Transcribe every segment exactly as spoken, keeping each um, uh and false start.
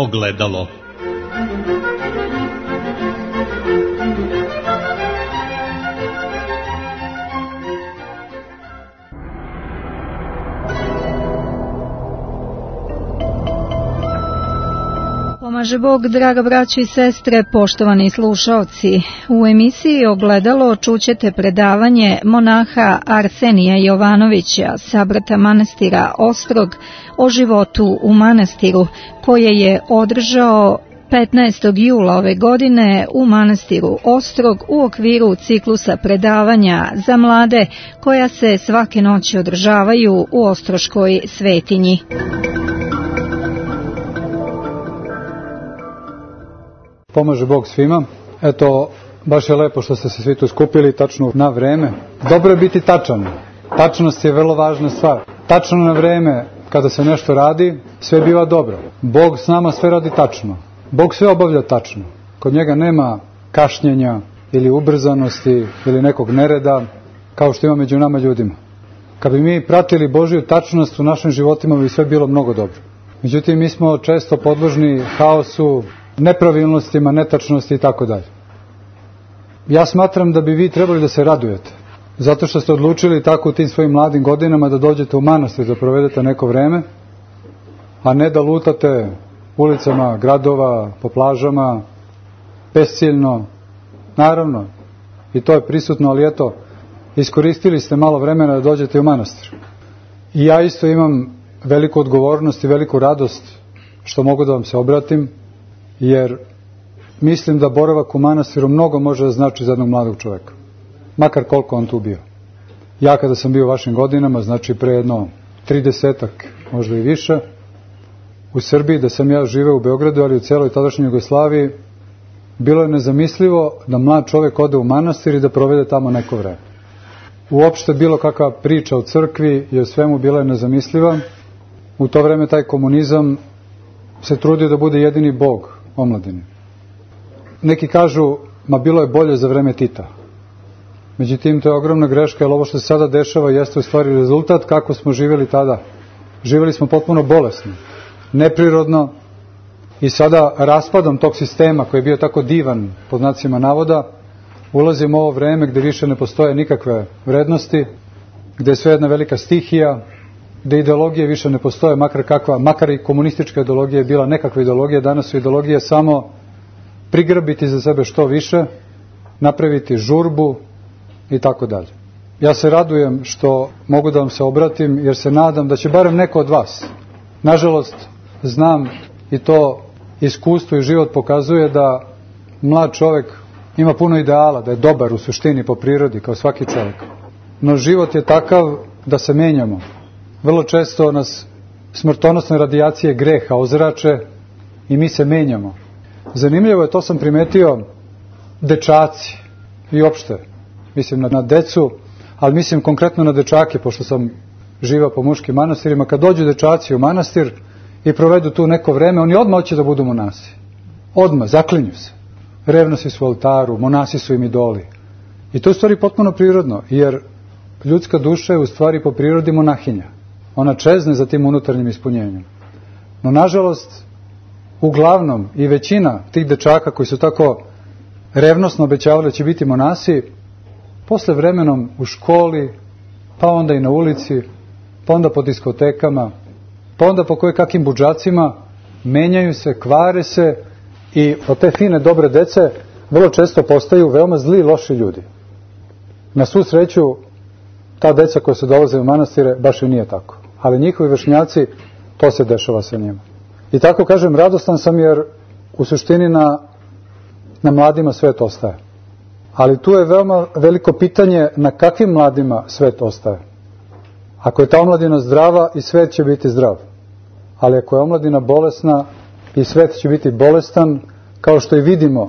ogledalo. Pomaže Bog, draga braćo i sestre, poštovani slušaoci. U emisiji Ogledalo čućete predavanje monaha Arsenija Jovanovića, sabrata manastira Ostrog, o životu u manastiru, koje je održao petnaestog jula ove godine u manastiru Ostrog u okviru ciklusa predavanja za mlade koja se svake noći održavaju u Ostroškoj svetinji. Pomaže Bog svima. Eto, baš je lepo što ste se svi tu skupili tačno na vreme. Dobro je biti tačan. Tačnost je vrlo važna stvar. Tačno na vreme kada se nešto radi, sve biva dobro. Bog s nama sve radi tačno. Bog sve obavlja tačno. Kod njega nema kašnjenja ili ubrzanosti ili nekog nereda kao što ima među nama ljudima. Kad bi mi pratili Božju tačnost u našim životima, bi sve bilo mnogo dobro. Međutim, mi smo često podložni haosu, nepravilnostima, netačnosti i tako dalje. Ja smatram da bi vi trebali da se radujete, zato što ste odlučili tako u tim svojim mladim godinama da dođete u manastir, da provedete neko vreme, a ne da lutate ulicama gradova, po plažama, besciljno. Naravno, i to je prisutno, ali eto, iskoristili ste malo vremena da dođete u manastir. I ja isto imam veliku odgovornost i veliku radost što mogu da vam se obratim, jer mislim da boravak u manastiru mnogo može da znači za jednog mladog čoveka, makar koliko on tu bio. Ja kada sam bio u vašim godinama, znači pre jedno tridesetak, možda i više, u Srbiji, da sam ja živeo u Beogradu, ali u celoj tadašnjoj Jugoslaviji, bilo je nezamislivo da mlad čovek ode u manastir i da provede tamo neko vreme. Uopšte bilo kakva priča o crkvi i o svemu bila je nezamisliva. U to vreme taj komunizam se trudio da bude jedini Bog omladini. Neki kažu, ma bilo je bolje za vreme Tita. Međutim, to je ogromna greška, jer ovo što se sada dešava jeste u stvari rezultat kako smo živjeli tada. Živjeli smo potpuno bolesno, neprirodno, i sada raspadom tog sistema koji je bio tako divan, pod znacima navoda, ulazimo u ovo vreme gde više ne postoje nikakve vrednosti, gde je sve jedna velika stihija, gde ideologije više ne postoje, makar kakva, makar i komunistička ideologija je bila nekakva ideologija, danas su ideologije samo prigrbiti za sebe što više, napraviti žurbu i tako dalje. Ja se radujem što mogu da vam se obratim, jer se nadam da će barem neko od vas, nažalost znam i to iskustvo i život pokazuje da mlad čovek ima puno ideala, da je dobar u suštini po prirodi kao svaki čovek, no život je takav da se menjamo. Vrlo često nas smrtonosne radijacije greha ozrače i mi se menjamo. Zanimljivo je, to sam primetio, dečaci i opšte, mislim na, na decu, ali mislim konkretno na dečake, pošto sam živao po muškim manastirima. Kad dođu dečaci u manastir i provedu tu neko vreme, oni odmah hoće da budu monasi. Odmah, zaklinju se. Revnosti su u oltaru, monasi su im idoli. I to je u stvari potpuno prirodno, jer ljudska duša je u stvari po prirodi monahinja. Ona čezne za tim unutarnjim ispunjenjem. No, nažalost, uglavnom i većina tih dečaka koji su tako revnosno obećavali da će biti monasi, posle vremenom u školi, pa onda i na ulici, pa onda po diskotekama, pa onda po koje kakim budžacima, menjaju se, kvare se i od te fine dobre dece vrlo često postaju veoma zli i loši ljudi. Na svu sreću, ta deca koja se dolaze u manastire baš i nije tako. Ali njihovi vršnjaci, to se dešava sa njima. I tako kažem, radostan sam jer u suštini na, na mladima svet ostaje. Ali tu je veoma veliko pitanje na kakvim mladima svet ostaje. Ako je ta omladina zdrava, i svet će biti zdrav. Ali ako je omladina bolesna, i svet će biti bolestan, kao što i vidimo.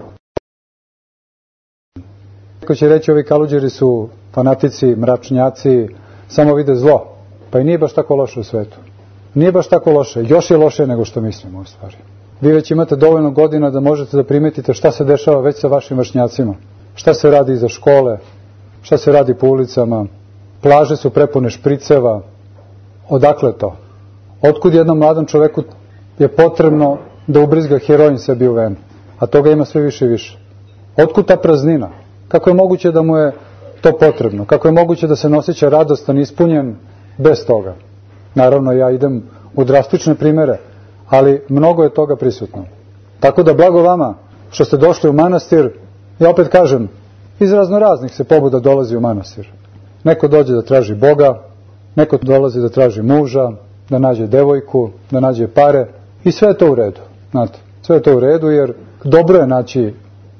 Neko će reći, ovi kaluđeri su fanatici, mračnjaci, samo vide zlo. Pa i nije baš tako loše u svetu. Nije baš tako loše, još je loše nego što mislimo u stvari. Vi već imate dovoljno godina da možete da primetite šta se dešava već sa vašim vršnjacima. Šta se radi iza škole, šta se radi po ulicama, plaže su prepune špriceva. Odakle to? Otkud jednom mladom čoveku je potrebno da ubrizga heroin sebi u venu, a toga ima sve više i više. Otkud ta praznina? Kako je moguće da mu je to potrebno? Kako je moguće da se ne osjeća radostan, ispunjen bez toga? Naravno, ja idem u drastične primere, ali mnogo je toga prisutno. Tako da blago vama što ste došli u manastir, ja opet kažem, iz raznoraznih se pobuda dolazi u manastir. Neko dođe da traži Boga, neko dolazi da traži muža, da nađe devojku, da nađe pare, i sve je to u redu. Znate, sve je to u redu, jer dobro je naći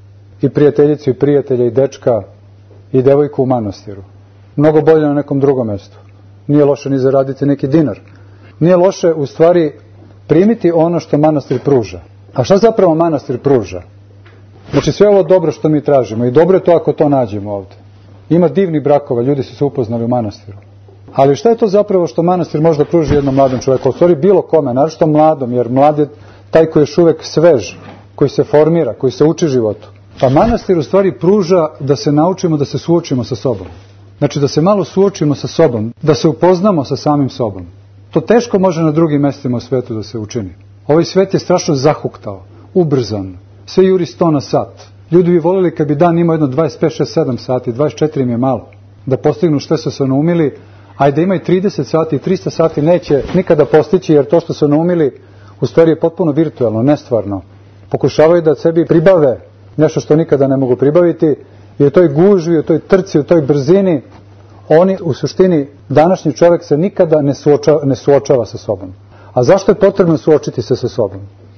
i prijateljicu i prijatelja i dečka i devojku u manastiru. Mnogo bolje na nekom drugom mjestu. Nije loše ni zaraditi neki dinar. Nije loše u stvari primiti ono što manastir pruža. A šta zapravo manastir pruža? Znači sve ovo dobro što mi tražimo, i dobro je to ako to nađemo ovdje. Ima divnih brakova, ljudi su se upoznali u manastiru. Ali šta je to zapravo što manastir može da pruži jednom mladom čovjeku? U stvari bilo kome, naročito mladom, jer mlad je taj koji je još uvek svež, koji se formira, koji se uči životu. Pa manastir u stvari pruža da se naučimo da se suočimo sa sobom. Znači da se malo suočimo sa sobom, da se upoznamo sa samim sobom. To teško može na drugim mjestima u svetu da se učini. Ovaj svet je strašno zahuktao, ubrzan, sve juri sto na sat. Ljudi bi voljeli kad bi dan imao jedno dvadeset pet, šest, sedam sati, dvadeset četiri im je malo, da postignu što su se naumili, a i da imaju trideset sati i trista sati neće nikada postići, jer to što su naumili u stvari je potpuno virtualno, nestvarno. Pokušavaju da sebi pribave nešto što nikada ne mogu pribaviti, i u toj gužvi, u toj trci, u toj brzini, oni u suštini, današnji čovjek se nikada ne suočava, ne suočava sa sobom. A zašto je potrebno suočiti se sa sobom?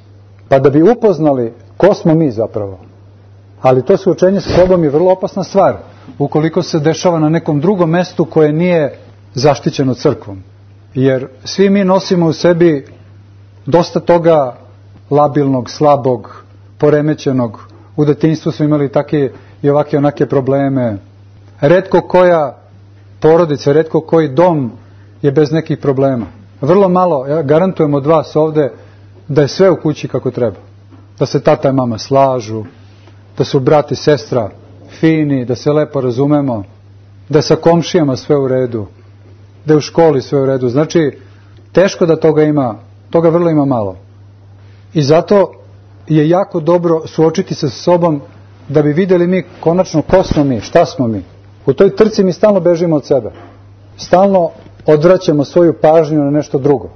Pa da bi upoznali ko smo mi zapravo. Ali to suočenje sa sobom je vrlo opasna stvar, ukoliko se dešava na nekom drugom mestu koje nije zaštićeno crkvom. Jer svi mi nosimo u sebi dosta toga labilnog, slabog, poremećenog. U detinjstvu smo imali take i ovake onake probleme. Retko koja porodica, retko koji dom je bez nekih problema. Vrlo malo, ja garantujem od vas ovde, da je sve u kući kako treba. Da se tata i mama slažu, da su brat i sestra fini, da se lepo razumemo, da je sa komšijama sve u redu, da je u školi sve u redu. Znači, teško da toga ima, toga vrlo ima malo. I zato je jako dobro suočiti se sa sobom, da bi vidjeli mi konačno ko smo mi, šta smo mi. U toj trci mi stalno bežimo od sebe. Stalno odvraćamo svoju pažnju na nešto drugo.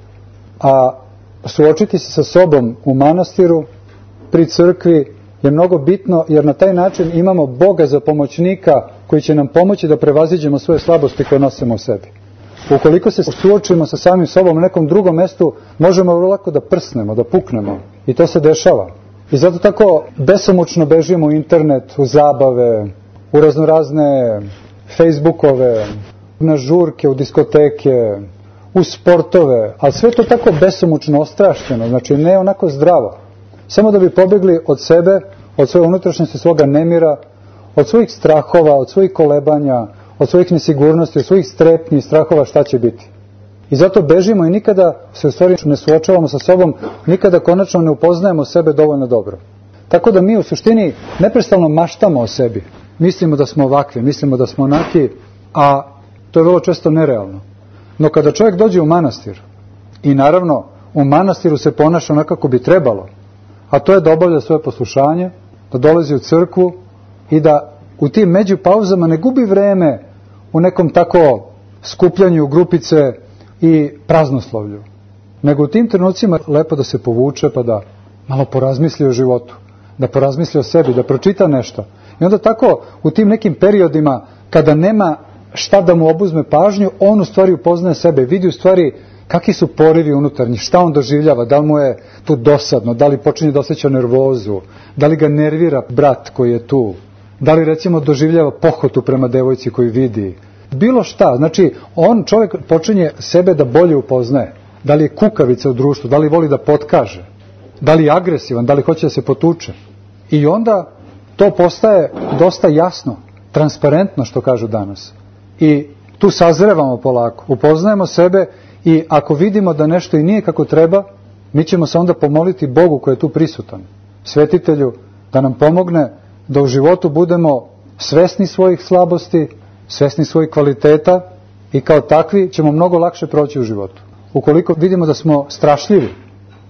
A suočiti se sa sobom u manastiru, pri crkvi, je mnogo bitno, jer na taj način imamo Boga za pomoćnika koji će nam pomoći da prevaziđemo svoje slabosti koje nosimo u sebi. Ukoliko se suočimo sa samim sobom u nekom drugom mjestu, možemo vrlo lako da prsnemo, da puknemo. I to se dešava. I zato tako besomučno bežimo u internet, u zabave, u raznorazne Facebookove, na žurke, u diskoteke, u sportove, ali sve to tako besomučno ostrašćeno, znači ne onako zdravo. Samo da bi pobegli od sebe, od svoje unutrašnjosti, svoga nemira, od svojih strahova, od svojih kolebanja, od svojih nesigurnosti, od svojih strepnji i strahova šta će biti. I zato bežimo i nikada se u stvari ne suočavamo sa sobom, nikada konačno ne upoznajemo sebe dovoljno dobro. Tako da mi u suštini neprestano maštamo o sebi. Mislimo da smo ovakvi, mislimo da smo onaki, a to je vrlo često nerealno. No kada čovjek dođe u manastir, i naravno u manastiru se ponaša onako kako bi trebalo, a to je da obavlja svoje poslušanje, da dolazi u crkvu i da u tim međupauzama ne gubi vreme u nekom tako skupljanju grupice i praznoslovlju, nego u tim trenucima lepo da se povuče pa da malo porazmisli o životu, da porazmisli o sebi, da pročita nešto. I onda tako u tim nekim periodima kada nema šta da mu obuzme pažnju, on u stvari upoznaje sebe, vidi u stvari kakvi su porivi unutarnji, šta on doživljava, da li mu je tu dosadno, da li počinje da osjeća nervozu, da li ga nervira brat koji je tu, da li recimo doživljava pohotu prema devojci koju vidi. Bilo šta, znači on, čovjek počinje sebe da bolje upoznaje, da li je kukavica u društvu, da li voli da potkaže, da li je agresivan, da li hoće da se potuče. I onda to postaje dosta jasno, transparentno što kažu danas. I tu sazrevamo polako, upoznajemo sebe i ako vidimo da nešto i nije kako treba, mi ćemo se onda pomoliti Bogu koji je tu prisutan, svetitelju, da nam pomogne da u životu budemo svesni svojih slabosti, svesni svojih kvaliteta i kao takvi ćemo mnogo lakše proći u životu. Ukoliko vidimo da smo strašljivi,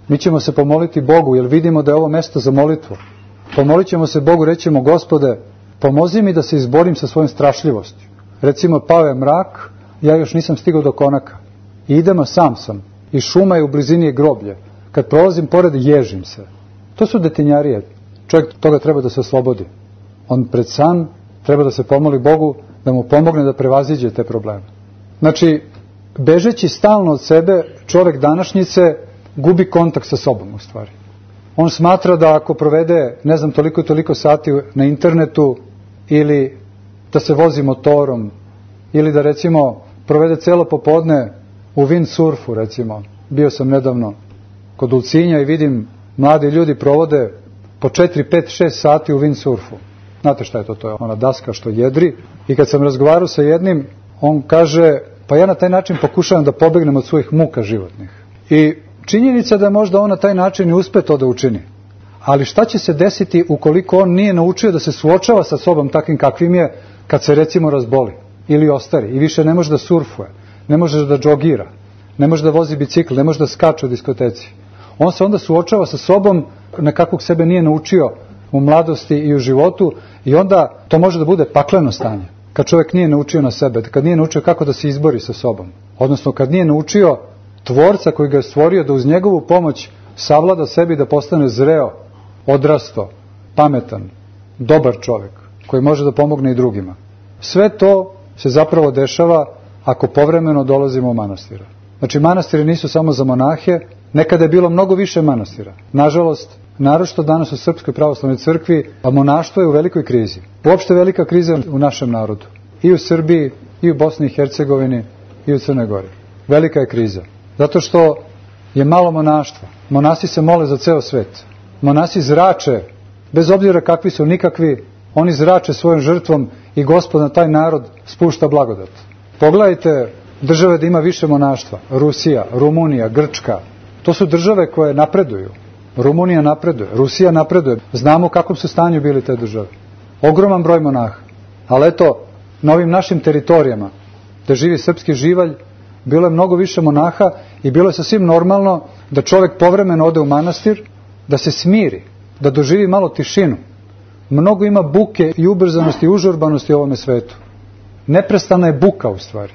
Mi ćemo se pomoliti Bogu, jer vidimo da je ovo mesto za molitvu. Pomolit ćemo se Bogu, rećemo: Gospode, pomozi mi da se izborim sa svojom strašljivosti. Recimo, pao je mrak, ja još nisam stigao do konaka. I idemo, sam sam. I šuma je u blizini je groblje. Kad prolazim pored, ježim se. To su detinjarije. Čovjek toga treba da se oslobodi. On pred san treba da se pomoli Bogu, da mu pomogne da prevaziđe te probleme. Znači, bežeći stalno od sebe, čovjek današnjice gubi kontakt sa sobom u stvari. On smatra da ako provede, ne znam, toliko i toliko sati na internetu, ili da se vozi motorom, ili da recimo provede celo popodne u windsurfu, recimo. Bio sam nedavno kod Ulcinja i vidim mladi ljudi provode po četiri, pet, šest sati u windsurfu. Znate šta je to? To je ona daska što jedri. I kad sam razgovarao sa jednim, on kaže: pa ja na taj način pokušavam da pobegnem od svojih muka životnih. I činjenica da možda on na taj način i uspe to da učini. Ali šta će se desiti ukoliko on nije naučio da se suočava sa sobom takvim kakvim je, kad se recimo razboli ili ostari i više ne može da surfuje, ne može da džogira, ne može da vozi bicikl, ne može da skače u diskoteci. On se onda suočava sa sobom na kakvog sebe nije naučio u mladosti i u životu, i onda to može da bude pakleno stanje. Kad čovjek nije naučio na sebe, kad nije naučio kako da se izbori sa sobom, odnosno kad nije naučio Tvorca koji ga je stvorio da uz njegovu pomoć savlada sebi, da postane zreo, odrasto, pametan, dobar čovjek koji može da pomogne i drugima. Sve to se zapravo dešava ako povremeno dolazimo u manastira. Znači, manastiri nisu samo za monahe, nekada je bilo mnogo više manastira. Nažalost, naročito danas u Srpskoj pravoslavnoj crkvi, a monaštvo je u velikoj krizi. Uopšte velika kriza u našem narodu. I u Srbiji, i u Bosni i Hercegovini, i u Crnoj Gori. Velika je kriza. Zato što je malo monaštva. Monasi se mole za ceo svet. Monasi zrače, bez obzira kakvi su, nikakvi, oni zrače svojom žrtvom i Gospod na taj narod spušta blagodat. Pogledajte države da ima više monaštva. Rusija, Rumunija, Grčka. To su države koje napreduju. Rumunija napreduje, Rusija napreduje. Znamo u kakvom su stanju bili te države. Ogroman broj monaha. Ali eto, na ovim našim teritorijama, gde živi srpski živalj, bilo je mnogo više monaha i bilo je sasvim normalno da čovjek povremeno ode u manastir, da se smiri, da doživi malo tišinu. Mnogo ima buke i ubrzanosti i užurbanosti u ovome svetu. Neprestana je buka u stvari.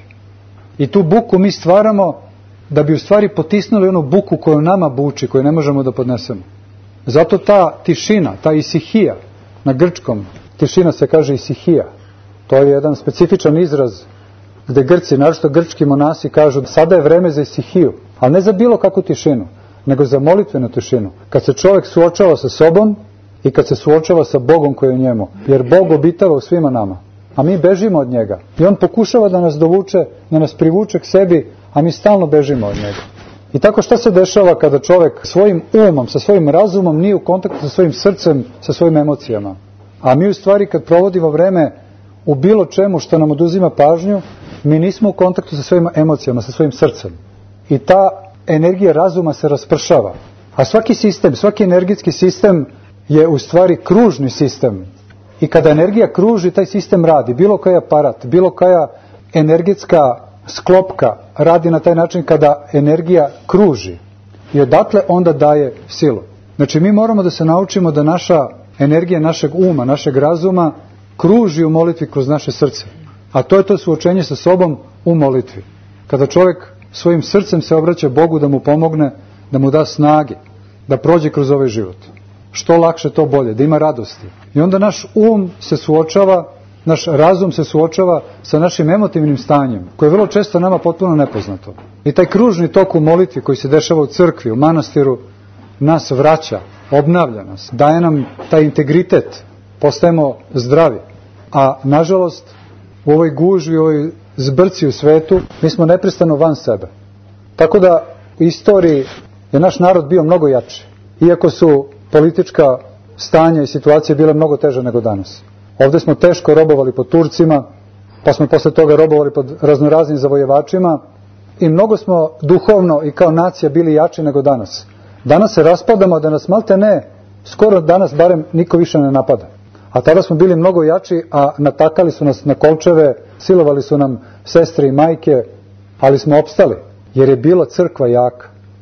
I tu buku mi stvaramo da bi u stvari potisnuli onu buku koju nama buči, koju ne možemo da podnesemo. Zato ta tišina, ta isihija, na grčkom tišina se kaže isihija. To je jedan specifičan izraz gde Grci, naročito grčki monasi, kažu da sada je vreme za isihiju, ali ne za bilo kakvu tišinu, nego za molitvenu tišinu. Kad se čovjek suočava sa sobom i kad se suočava sa Bogom koji je u njemu, jer Bog obitava u svima nama, a mi bežimo od njega. I on pokušava da nas dovuče, da nas privuče k sebi, a mi stalno bežimo od njega. I tako šta se dešava kada čovjek svojim umom, sa svojim razumom nije u kontaktu sa svojim srcem, sa svojim emocijama. A mi u stvari kad provodimo vreme u bilo čemu što nam oduzima pažnju, mi nismo u kontaktu sa svojim emocijama, sa svojim srcem. I ta energija razuma se raspršava. A svaki sistem, svaki energetski sistem je u stvari kružni sistem. I kada energija kruži, taj sistem radi. Bilo koji aparat, bilo koja energetska sklopka radi na taj način kada energija kruži. I odatle onda daje silu. Znači mi moramo da se naučimo da naša energija našeg uma, našeg razuma kruži u molitvi kroz naše srce. A to je to suočenje sa sobom u molitvi. Kada čovjek svojim srcem se obraća Bogu da mu pomogne, da mu da snage, da prođe kroz ovaj život. Što lakše, to bolje, da ima radosti. I onda naš um se suočava, naš razum se suočava sa našim emotivnim stanjem, koje je vrlo često nama potpuno nepoznato. I taj kružni tok u molitvi koji se dešava u crkvi, u manastiru, nas vraća, obnavlja nas, daje nam taj integritet, postajemo zdravi. A nažalost, u ovoj gužvi, u ovoj zbrci u svetu, mi smo neprestano van sebe. Tako da u istoriji je naš narod bio mnogo jači, iako su politička stanja i situacije bile mnogo teže nego danas. Ovdje smo teško robovali pod Turcima, pa smo posle toga robovali pod raznoraznim zavojevačima i mnogo smo duhovno i kao nacija bili jači nego danas. Danas se raspadamo da nas malte ne, skoro danas barem niko više ne napada. A tada smo bili mnogo jači, a natakali su nas na kolčeve, silovali su nam sestre i majke, ali smo opstali, jer je bila crkva jaka.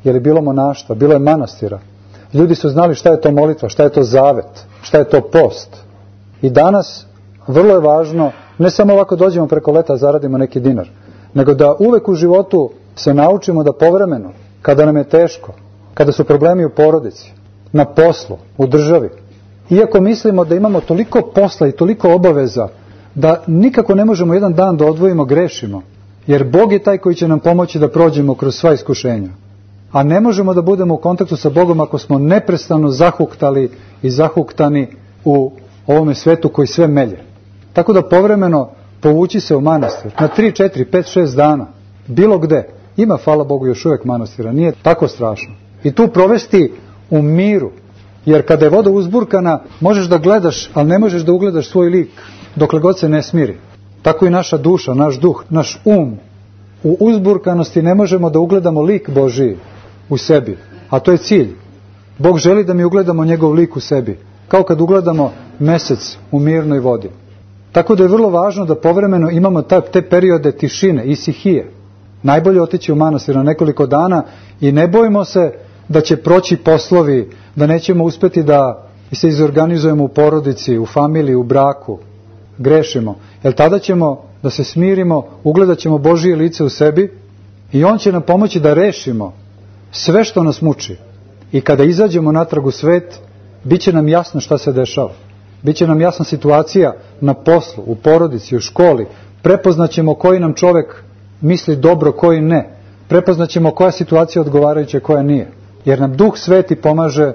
jer je bilo monaštva, bilo je manastira. Ljudi su znali šta je to molitva, šta je to zavet, šta je to post. I danas vrlo je važno, ne samo ovako dođemo preko leta zaradimo neki dinar, nego da uvek u životu se naučimo da povremeno, kada nam je teško, kada su problemi u porodici, na poslu, u državi, iako mislimo da imamo toliko posla i toliko obaveza, da nikako ne možemo jedan dan da odvojimo, grešimo, jer Bog je taj koji će nam pomoći da prođemo kroz sva iskušenja. A ne možemo da budemo u kontaktu sa Bogom ako smo neprestano zahuktali i zahuktani u ovome svetu koji sve melje. Tako da povremeno povući se u manastir na tri, četiri, pet, šest dana, bilo gde. Ima, hvala Bogu, još uvijek manastira, nije tako strašno. I tu provesti u miru, jer kada je voda uzburkana, možeš da gledaš, ali ne možeš da ugledaš svoj lik, dokle god se ne smiri. Tako i naša duša, naš duh, naš um. U uzburkanosti ne možemo da ugledamo lik Božiji u sebi, a to je cilj. Bog želi da mi ugledamo njegov lik u sebi, kao kad ugledamo mesec u mirnoj vodi. Tako da je vrlo važno da povremeno imamo te periode tišine i sihije. Najbolje otići u manastir na nekoliko dana i ne bojimo se da će proći poslovi, da nećemo uspjeti da se izorganizujemo u porodici, u familiji, u braku. Grešimo. Jer tada ćemo da se smirimo, ugledat ćemo Božije lice u sebi i On će nam pomoći da rešimo sve što nas muči. I kada izađemo natrag u svet, bit će nam jasno šta se dešava. Biće nam jasna situacija na poslu, u porodici, u školi. Prepoznaćemo koji nam čovjek misli dobro, koji ne. Prepoznaćemo koja situacija odgovarajuća, koja nije. Jer nam Duh Sveti pomaže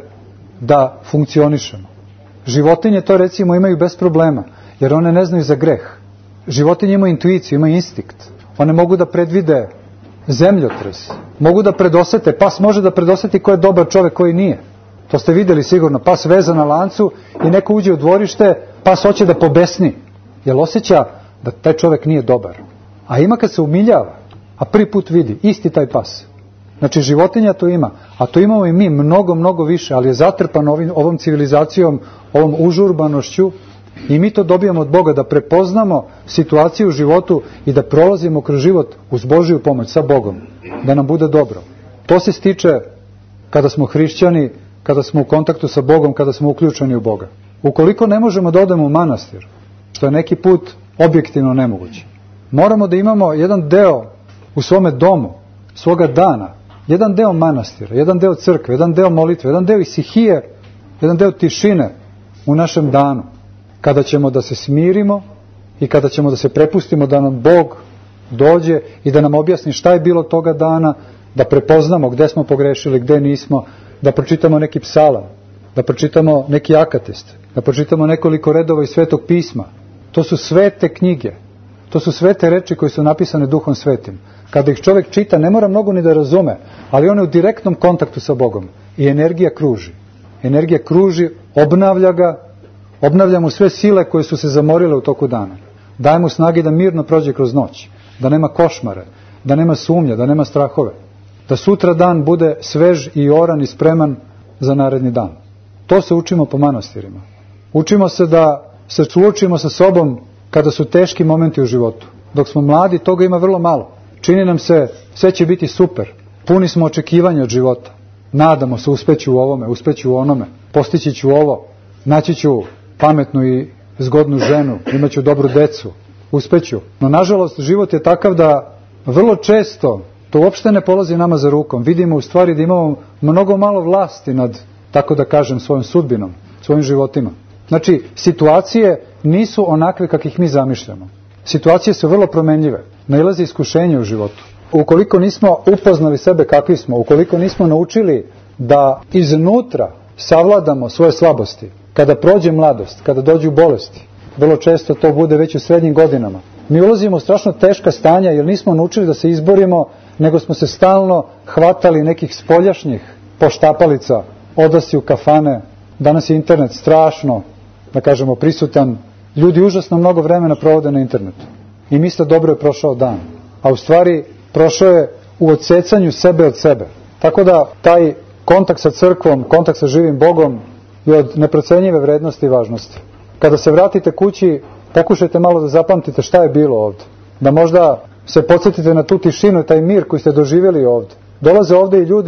da funkcionišemo. Životinje to recimo imaju bez problema, jer one ne znaju za greh. Životinje imaju intuiciju, imaju instinkt. One mogu da predvide zemljotres. Mogu da predosete, pas može da predoseti ko je dobar čovjek, koji nije. To ste vidjeli sigurno, pas veza na lancu i neko uđe u dvorište, pas hoće da pobesni. Jer osjeća da taj čovjek nije dobar. A ima kad se umiljava, a prvi put vidi, isti taj pas. Znači životinja to ima, a to imamo i mi mnogo, mnogo više, ali je zatrpano ovim, ovom civilizacijom, ovom užurbanošću i mi to dobijamo od Boga, da prepoznamo situaciju u životu i da prolazimo kroz život uz Božiju pomoć, sa Bogom, da nam bude dobro. To se stiče kada smo hrišćani, kada smo u kontaktu sa Bogom, kada smo uključeni u Boga. Ukoliko ne možemo da odemo u manastir, što je neki put objektivno nemoguće, moramo da imamo jedan deo u svome domu, svoga dana, jedan deo manastira, jedan deo crkve, jedan deo molitve, jedan deo isihije, jedan deo tišine u našem danu, kada ćemo da se smirimo i kada ćemo da se prepustimo da nam Bog dođe i da nam objasni šta je bilo toga dana, da prepoznamo gde smo pogrešili, gde nismo, da pročitamo neki psalam, da pročitamo neki akatist, da pročitamo nekoliko redova iz Svetog pisma. To su svete knjige, to su svete reči koje su napisane Duhom Svetim. Kada ih čovjek čita, ne mora mnogo ni da razume, ali on je u direktnom kontaktu sa Bogom i energija kruži. Energija kruži, obnavlja ga, obnavlja mu sve sile koje su se zamorile u toku dana. Daje mu snage da mirno prođe kroz noć, da nema košmare, da nema sumnja, da nema strahove. Da sutra dan bude svež i oran i spreman za naredni dan. To se učimo po manastirima. Učimo se da se suočimo sa sobom kada su teški momenti u životu. Dok smo mladi, toga ima vrlo malo. Čini nam se, sve će biti super. Puni smo očekivanja od života. Nadamo se, uspeću u ovome, uspeću u onome, postići ću ovo, naći ću pametnu i zgodnu ženu, imaću dobru decu, uspeću. No, nažalost, život je takav da vrlo često to uopšte ne polazi nama za rukom. Vidimo u stvari da imamo mnogo malo vlasti nad, tako da kažem, svojom sudbinom, svojim životima. Znači, situacije nisu onakve kakvih mi zamišljamo. Situacije su vrlo promenljive. Nailazi iskušenje u životu. Ukoliko nismo upoznali sebe kakvi smo, ukoliko nismo naučili da iznutra savladamo svoje slabosti, kada prođe mladost, kada dođu bolesti, vrlo često to bude već u srednjim godinama, mi ulazimo u strašno teška stanja jer nismo naučili da se izborimo, nego smo se stalno hvatali nekih spoljašnjih poštapalica, odlasci u kafane. Danas je internet strašno, da kažemo, prisutan. Ljudi užasno mnogo vremena provode na internetu i misle dobro je prošao dan, a u stvari prošao je u odsecanju sebe od sebe. Tako da taj kontakt sa crkvom, kontakt sa živim Bogom je od neprocenjive vrednosti i važnosti. Kada se vratite kući, pokušajte malo da zapamtite šta je bilo ovdje. Da možda se podsjetite na tu tišinu i taj mir koji ste doživjeli ovdje. Dolaze ovdje i ljudi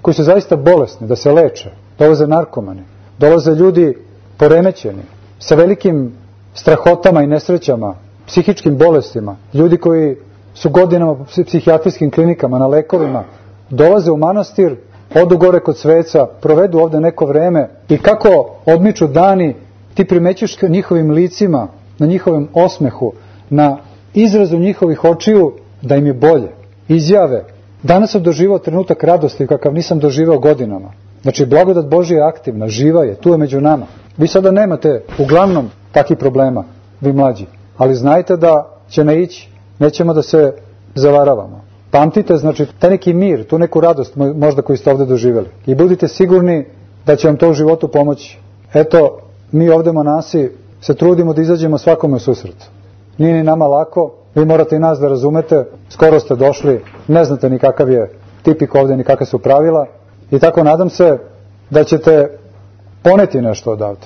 koji su zaista bolesni, da se leče, dolaze narkomani, dolaze ljudi poremećeni, sa velikim strahotama i nesrećama, psihičkim bolestima, ljudi koji su godinama po psihijatrijskim klinikama, na lekovima, dolaze u manastir, odu gore kod sveca, provedu ovde neko vreme i kako odmiču dani, ti primećuš njihovim licima, na njihovom osmehu, na izrazu njihovih očiju da im je bolje. Izjave, danas sam doživao trenutak radosti kakav nisam doživao godinama. Znači, blagodat Božja je aktivna, živa je, tu je među nama. Vi sada nemate, uglavnom, takvih problema, vi mlađi, ali znajte da će naići, nećemo da se zavaravamo. Pamtite, znači, taj neki mir, tu neku radost možda koju ste ovde doživjeli. I budite sigurni da će vam to u životu pomoći. Eto, mi ovde monasi se trudimo da izađemo svakome u susret. Nije ni nama lako, vi morate i nas da razumete, skoro ste došli, ne znate ni kakav je tipik ovde, ni kakve su pravila. I tako nadam se da ćete poneti nešto odavde.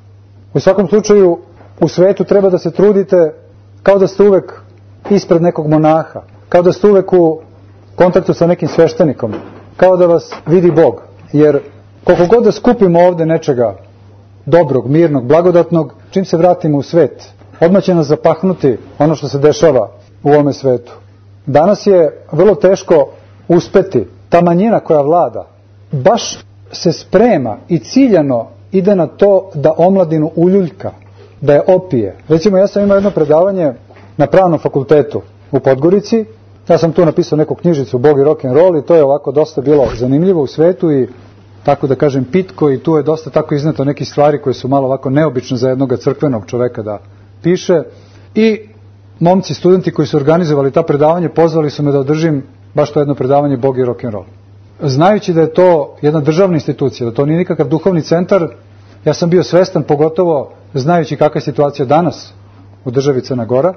U svakom slučaju, u svetu treba da se trudite kao da ste uvek ispred nekog monaha, kao da ste uvek u kontaktu sa nekim sveštenikom, kao da vas vidi Bog. Jer koliko god da skupimo ovde nečega dobrog, mirnog, blagodatnog, čim se vratimo u svet, odmah će nas zapahnuti ono što se dešava u ovome svetu. Danas je vrlo teško uspeti. Ta manjina koja vlada baš se sprema i ciljano ide na to da omladinu uljuljka, da je opije. Recimo, ja sam imao jedno predavanje na Pravnom fakultetu u Podgorici. Ja sam tu napisao neku knjižicu Bog i rock'n'roll i to je ovako dosta bilo zanimljivo u svetu i tako da kažem pitko i tu je dosta tako izneto nekih stvari koje su malo ovako neobične za jednog crkvenog čoveka da piše. I momci, studenti koji su organizovali ta predavanje pozvali su me da održim baš to jedno predavanje Bog i rock'n'roll. Znajući da je to jedna državna institucija, da to nije nikakav duhovni centar, ja sam bio svestan, pogotovo znajući kakva je situacija danas u državi Crna Gora,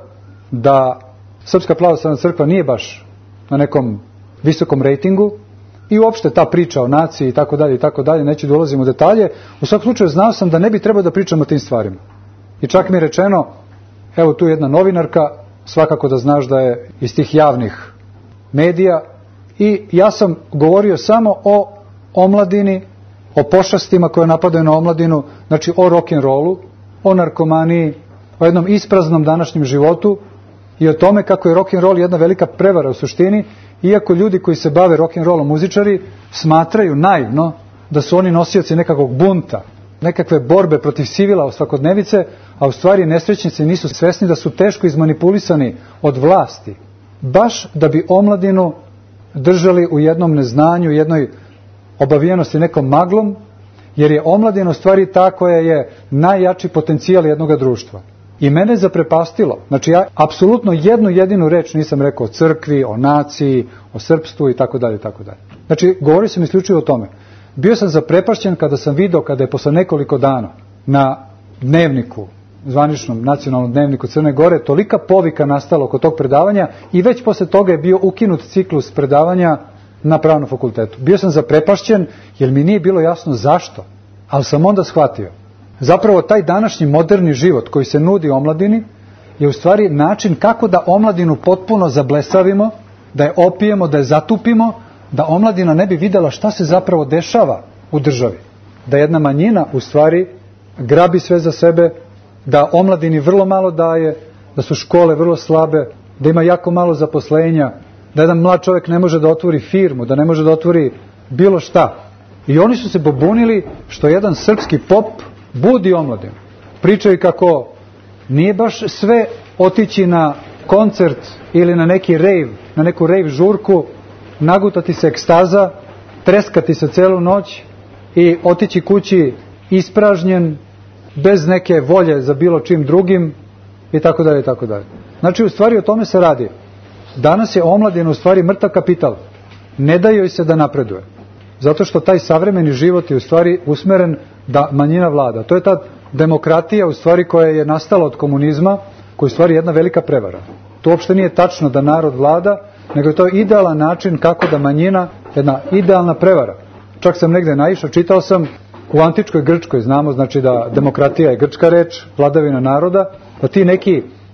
da Srpska pravoslavna crkva nije baš na nekom visokom rejtingu i uopšte ta priča o naciji i tako dalje i tako dalje, neću da ulazim u detalje. U svakom slučaju znao sam da ne bi trebao da pričam o tim stvarima. I čak mi je rečeno, evo tu jedna novinarka, svakako da znaš da je iz tih javnih medija, i ja sam govorio samo o omladini, o pošastima koje napadaju na omladinu, znači o rock'n'rollu, o narkomaniji, o jednom ispraznom današnjem životu i o tome kako je rock'n'roll jedna velika prevara u suštini, iako ljudi koji se bave rock'n'rollom, muzičari, smatraju naivno da su oni nosioci nekakvog bunta, nekakve borbe protiv civila svakodnevice, a u stvari nesrećnici nisu svesni da su teško izmanipulisani od vlasti, baš da bi omladinu držali u jednom neznanju, jednoj obavijenosti nekom maglom, jer je omladina u stvari ta koja je najjači potencijal jednog društva. I mene je zaprepastilo. Znači ja apsolutno jednu jedinu reč nisam rekao o crkvi, o naciji, o srpstvu i tako dalje i tako dalje. Znači govorio sam isključivo o tome. Bio sam zaprepašćen kada sam video, kada je posle nekoliko dana na dnevniku, zvaničnom nacionalnom dnevniku Crne Gore, tolika povika nastala oko tog predavanja i već posle toga je bio ukinut ciklus predavanja na Pravnom fakultetu. Bio sam zaprepašćen jer mi nije bilo jasno zašto, ali sam onda shvatio. Zapravo taj današnji moderni život koji se nudi omladini je u stvari način kako da omladinu potpuno zablesavimo, da je opijemo, da je zatupimo, da omladina ne bi videla šta se zapravo dešava u državi. Da jedna manjina u stvari grabi sve za sebe, da omladini vrlo malo daje, da su škole vrlo slabe, da ima jako malo zaposlenja, da jedan mlad čovjek ne može da otvori firmu, da ne može da otvori bilo šta. I oni su se pobunili što jedan srpski pop budi omladinu. Pričaju kako nije baš sve otići na koncert ili na neki rejv, na neku rejv žurku, nagutati se ekstaza, treskati se celu noć i otići kući ispražnjen, bez neke volje za bilo čim drugim i tako dalje i tako dalje. Znači u stvari o tome se radi. Danas je omladina u stvari mrtav kapital. Ne da joj se da napreduje. Zato što taj savremeni život je u stvari usmeren da manjina vlada. To je ta demokratija u stvari koja je nastala od komunizma, koja je u stvari jedna velika prevara. To uopšte nije tačno da narod vlada, nego je to idealan način kako da manjina, jedna idealna prevara. Čak sam negde naišao, čitao sam u antičkoj Grčkoj, znamo znači da demokratija je grčka reč, vladavina naroda, da ti neki, to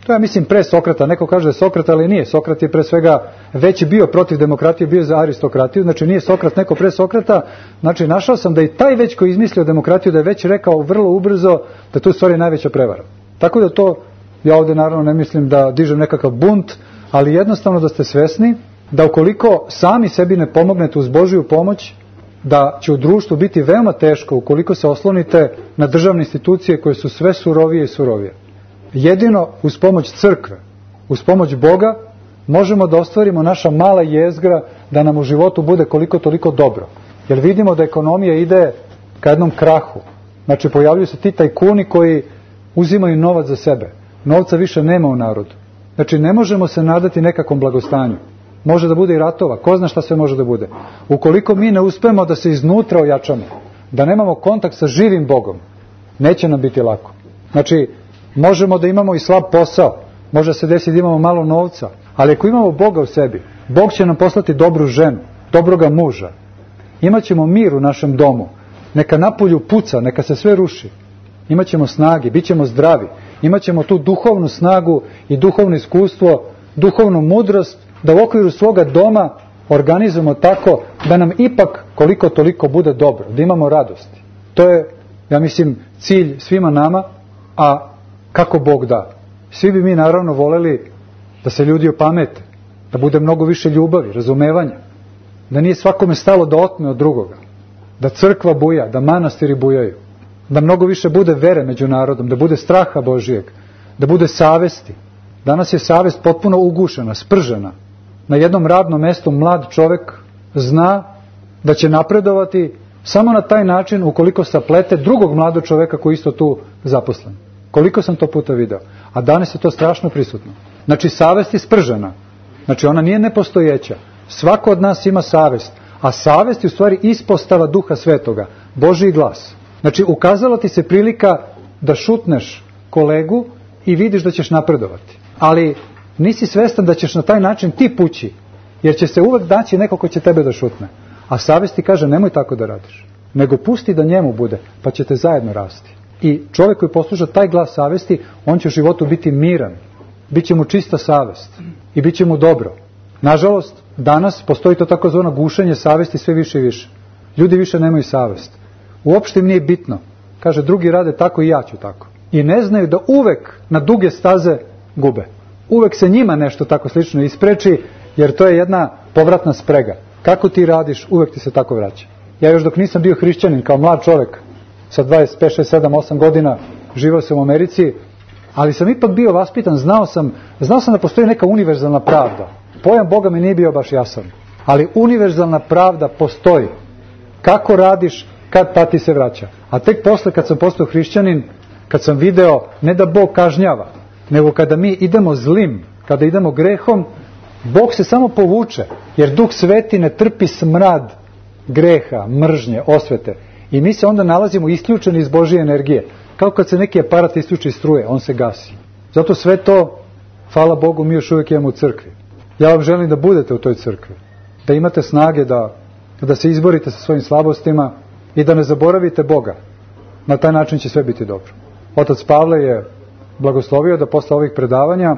To ja mislim pre Sokrata, neko kaže da je Sokrat, ali nije. Sokrat je pre svega već bio protiv demokratije, bio za aristokratiju, znači nije Sokrat neko pre Sokrata, znači našao sam da i taj već koji izmislio demokratiju, da je već rekao vrlo ubrzo da tu stvari je najveća prevara. Tako da to, ja ovde naravno ne mislim da dižem nekakav bunt, ali jednostavno da ste svesni da ukoliko sami sebi ne pomognete uz Božiju pomoć, da će u društvu biti veoma teško ukoliko se oslonite na državne institucije koje su sve surovije i surovije. Jedino uz pomoć crkve, uz pomoć Boga, možemo da ostvarimo naša mala jezgra da nam u životu bude koliko toliko dobro. Jer vidimo da ekonomija ide ka jednom krahu. Znači pojavljuju se ti tajkuni koji uzimaju novac za sebe. Novca više nema u narodu. Znači ne možemo se nadati nekakvom blagostanju. Može da bude i ratova, ko zna šta sve može da bude. Ukoliko mi ne uspemo da se iznutra ojačamo, da nemamo kontakt sa živim Bogom, neće nam biti lako. Znači, možemo da imamo i slab posao, može se desiti da imamo malo novca, ali ako imamo Boga u sebi, Bog će nam poslati dobru ženu, dobroga muža. Imaćemo mir u našem domu, neka napolju puca, neka se sve ruši. Imaćemo snage, bit ćemo zdravi, imaćemo tu duhovnu snagu i duhovno iskustvo, duhovnu mudrost, da u okviru svoga doma organizujemo tako da nam ipak koliko toliko bude dobro, da imamo radosti. To je, ja mislim, cilj svima nama, a kako Bog da. Svi bi mi naravno voleli da se ljudi opamete, da bude mnogo više ljubavi, razumevanja, da nije svakome stalo da otme od drugoga, da crkva buja, da manastiri bujaju, da mnogo više bude vere među narodom, da bude straha Božijeg, da bude savesti. Danas je savest potpuno ugušena, spržena. Na jednom radnom mestu mlad čovek zna da će napredovati samo na taj način ukoliko saplete drugog mladog čoveka koji isto tu zaposlen. Koliko sam to puta video. A danas je to strašno prisutno. Znači savest je spržena. Znači ona nije nepostojeća. Svako od nas ima savest. A savest je u stvari ispostava Duha Svetoga. Božji glas. Znači ukazala ti se prilika da šutneš kolegu i vidiš da ćeš napredovati. Ali nisi svestan da ćeš na taj način ti pući, jer će se uvek daći neko ko će tebe da šutne. A savest ti kaže nemoj tako da radiš, nego pusti da njemu bude, pa ćete zajedno rasti. I čovjek koji posluša taj glas savesti, on će u životu biti miran, bit će mu čista savest i bit će mu dobro. Nažalost, danas postoji to takozvano gušenje savesti sve više i više. Ljudi više nemaju savest. Uopšte im nije bitno. Kaže, drugi rade tako i ja ću tako. I ne znaju da uvek na duge staze gube. Uvek se njima nešto tako slično ispreči, jer to je jedna povratna sprega. Kako ti radiš, uvek ti se tako vraća. Ja još dok nisam bio hrišćanin, kao mlad čovjek, sa dvadeset pet, šest, sedam, osam godina, živao sam u Americi, ali sam ipak bio vaspitan, znao sam, znao sam da postoji neka univerzalna pravda. Pojam Boga mi nije bio baš jasan, ali univerzalna pravda postoji. Kako radiš, kad ta ti se vraća. A tek posle kad sam postao hrišćanin, kad sam video ne da Bog kažnjava, nego kada mi idemo zlim, kada idemo grehom, Bog se samo povuče, jer Duh Sveti ne trpi smrad greha, mržnje, osvete. I mi se onda nalazimo isključeni iz Božje energije. Kao kad se neki aparat isključi iz struje, on se gasi. Zato sve to, hvala Bogu, mi još uvijek imamo u crkvi. Ja vam želim da budete u toj crkvi, da imate snage da, da se izborite sa svojim slabostima i da ne zaboravite Boga. Na taj način će sve biti dobro. Otac Pavle je blagoslovio da posle ovih predavanja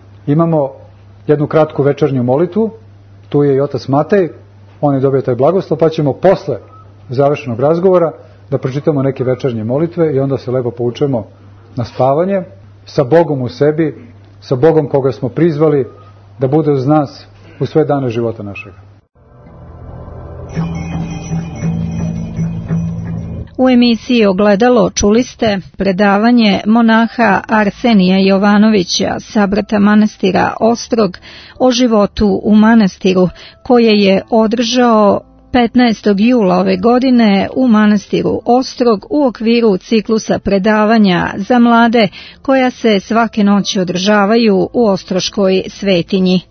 imamo jednu kratku večernju molitvu. Tu je i otac Matej, on je dobio taj blagoslov, pa ćemo posle završenog razgovora da pročitamo neke večernje molitve i onda se lepo poučemo na spavanje sa Bogom u sebi, sa Bogom koga smo prizvali da bude uz nas u sve dane života našega. U emisiji Ogledalo čuli ste predavanje monaha Arsenija Jovanovića sa brata manastira Ostrog o životu u manastiru, koje je održao petnaestog jula ove godine u manastiru Ostrog u okviru ciklusa predavanja za mlade koja se svake noći održavaju u Ostroškoj svetinji.